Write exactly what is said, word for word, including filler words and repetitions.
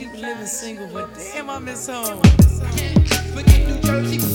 she was living single, but damn, I miss home. Forget New Jersey.